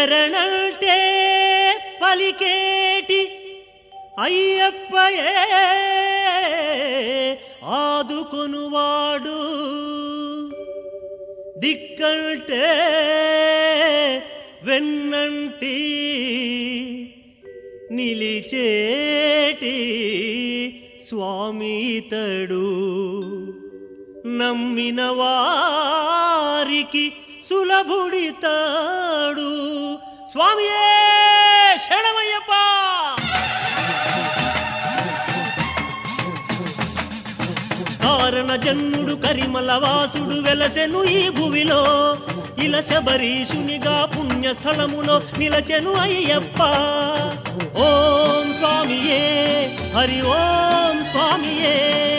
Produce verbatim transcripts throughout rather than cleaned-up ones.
శరణంటే పలికేటి అయ్యప్పయే ఆదుకొనువాడు దిక్కంటే వెన్నంటి నిలిచేటి స్వామితడు నమ్మిన వారికి సులభుడితాడు స్వామియే శరణమయ్యప్ప. కారణ జన్ముడు కరిమల వాసుడు వెలసెను ఈ భువిలో ఇల శబరీషునిగా పుణ్యస్థలములో నిలచెను అయ్యప్ప. ఓం స్వామియే హరి ఓం స్వామియే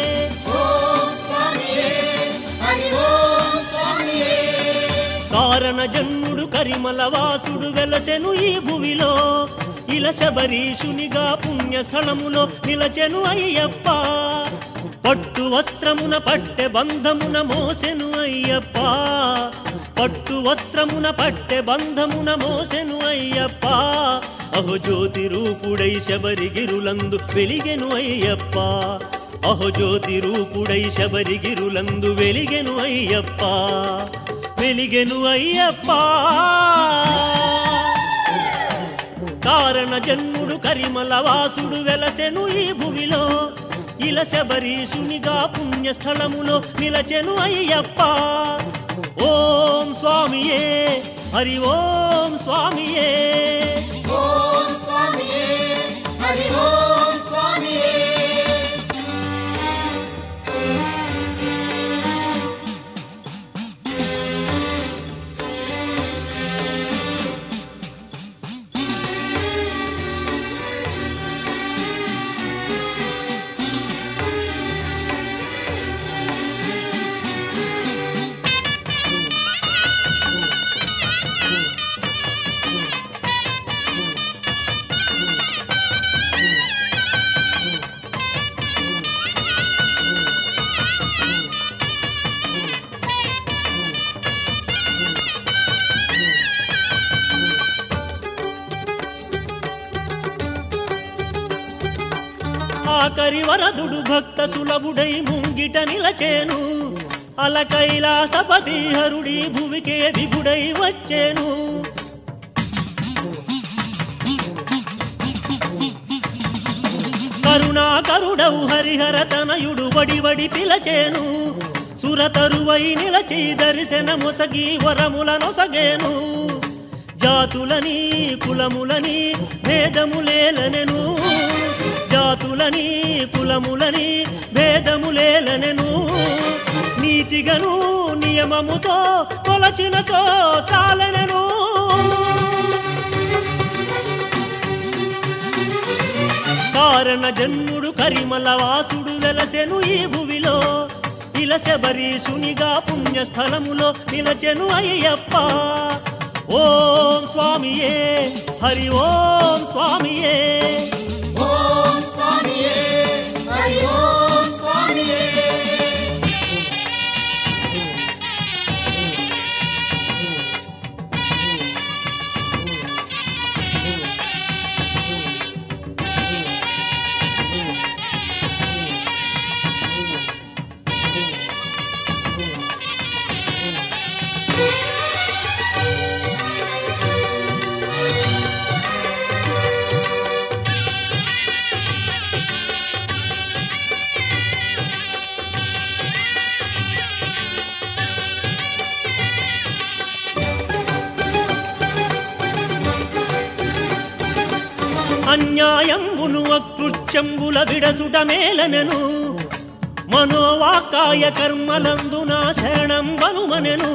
కారణ జన్ముడు కరిమల వాసుడు వెలసెను ఈ భువిలో ఇల శబరీషునిగా పుణ్యస్థలములో నిలచెను అయ్యప్ప. పట్టు వస్త్రమున పట్టె బంధమున మోసెను అయ్యప్ప. పట్టు వస్త్రమున పట్టె బంధమున మోసెను అయ్యప్ప. అహో జ్యోతి రూపుడై శబరిగిరులందు వెలిగెను అయ్యప్ప. అహో జ్యోతి రూపుడై శబరిగిరులందు వెలిగెను అయ్యప్ప. వెలిగెను అయ్యప్ప. కారణ జన్ముడు కరిమల వాసుడు వెలసెను ఈ భువిలో ఇల శబరీషునిగా పుణ్యస్థలములో నిలచెను అయ్యప్ప. ఓం స్వామియే హరి ఓం స్వామియే ఓం స్వామియే హరి ఓం స్వామియే. ఆకరి వరదుడు భక్త సులభుడై ముంగిట నిలచేను అల కైలాసపతి హరుడి భువికే విభుడై వచ్చేను. కరుణాకరుడవు హరిహర తనయుడు వడి వడి పిలచేను. సురతరువై నిలచి దర్శన మొసగి వరముల నొసగేను. జాతులని కులములని భేదములేలనెను. జాతులని కులములని భేదములేలనెను. నీతిగను నియమముతో కొలచినతో చాలనెను. కారణ జన్ముడు కరిమల వాసుడు వెలసెను ఈ భువిలో ఇల శబరీషునిగా పుణ్యస్థలములో నిలచెను అయ్యప్ప. ఓం స్వామియే హరి ఓం స్వామియే ఓం స్వామియే హరి ఓం స్వామియే. అన్యాయంబును అకృత్యంబుల విడచుట మేలనెను. మనోవాకాయ కర్మలందున శరణం వనుమనెను.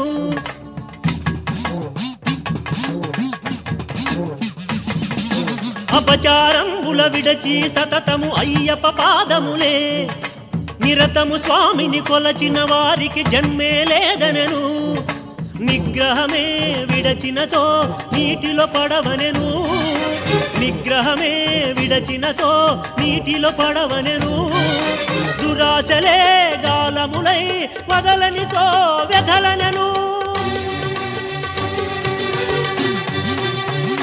అపచారంబుల విడచి సతతము అయ్యప్ప పాదములే. నిరతము స్వామిని కొలచిన వారికి జన్మే లేదనెను. నిగ్రహమే విడచినతో నీటిలో పడవనెను. నిగ్రహమే విడచినతో నీటిలో పడవనెను. దురాశలే గాలములై వదలనితో వ్యధలనెను.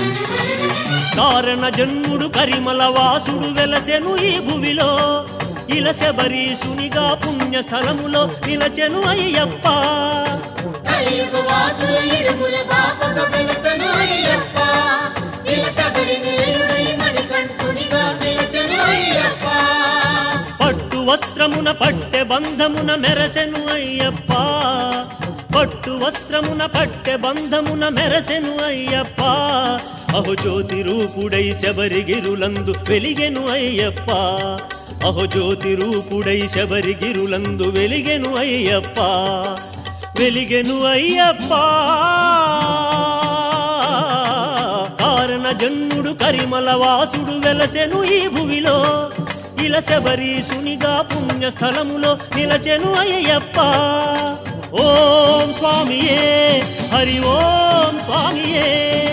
కారణ జన్ముడు కరిమల వాసుడు వెలసెను ఈ భువిలో ఇల శబరీషునిగా పుణ్య స్థలములో నిలచెను అయ్యప్ప కలియుగ వాసుల ఇడుముల బాపగా వెలసెను అయ్యప్ప ఇల శబరి నిలయుడై మణికంఠునిగా నిలచెను అయ్యప్ప పట్టు వస్త్రమున పట్టె బంధమున మెరసెను అయ్యప్ప పట్టు వస్త్రమున పట్టె బంధమున మెరసెను అయ్యప్ప అహో జ్యోతి రూపుడై శబరిగిరులందు వెలిగెను అయ్యప్ప అహో జ్యోతి రూపుడై శబరిగిరులందు వెలిగెను అయ్యప్ప వెలిగెను అయ్యప్ప కారణ జన్ముడు కరిమల వాసుడు వెలసెను ఈ భువిలో ఇల శబరీషునిగా పుణ్య స్థలములో నిలచెను అయ్యప్ప ఓం స్వామియే హరి ఓం స్వామియే